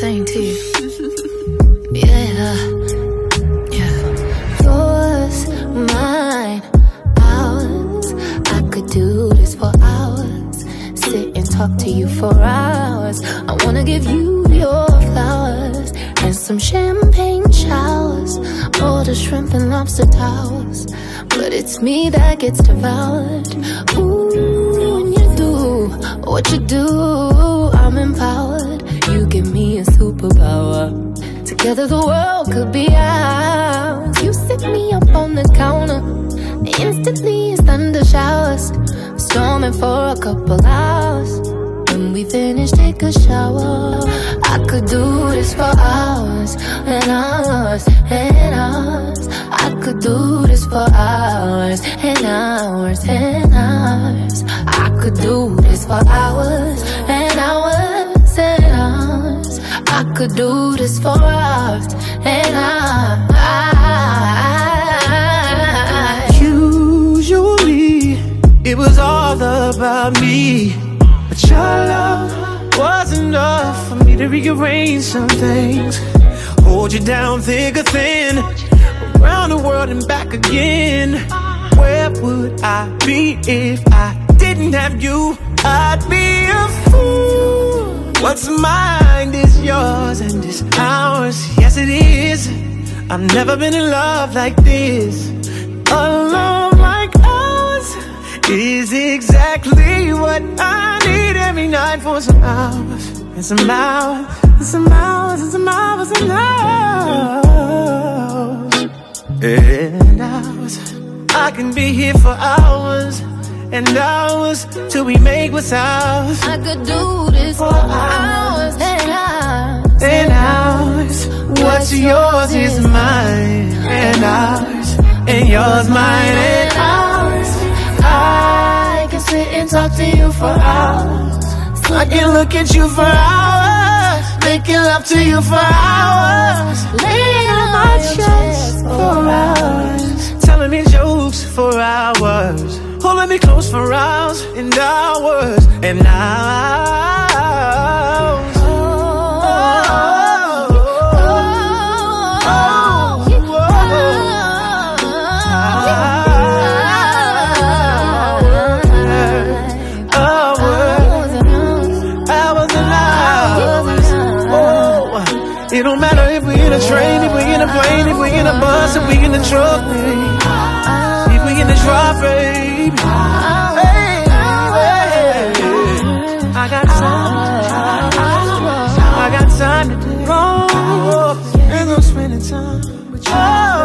same to you. Yeah. Yours, mine, ours. I could do this for hours. Sit and talk to you for hours. I wanna give you your flowers and some champagne showers, all the shrimp and lobster towers. But it's me that gets devoured. Ooh, when you do what you do, I'm empowered. You give me a superpower. Together the world could be ours. You sit me up on the counter. Instantly it's thunder showers, storming for a couple hours. When we finish, take a shower. I could do this for hours and hours and hours. I could do this for hours and hours and hours. I could do this for hours and hours and hours. I could do this for hours and hours. Usually it was all about me, but your love was enough for me to rearrange some things. Hold you down thick or thin, around the world and back again. Where would I be if I didn't have you? I'd be a fool. What's mine is yours and is ours. Yes it is. I've never been in love like this. A love like ours is exactly what I need every night for some hours and some hours and some hours and some hours and hours and hours. I can be here for hours and hours till we make what's ours. I could do this for hours and hours and hours. What's yours is mine and ours, and yours mine and ours. I can sit and talk to you for hours. I can look at you for hours, making love to you for hours, laying on my chest for hours, telling me jokes for hours, holding me close for hours and hours and hours. It don't matter if we in a train, if we in a plane, if we in a bus, if we in a truck, baby. If we in the drop, baby. Hey, hey. I got time to do. And I'm spending time with you.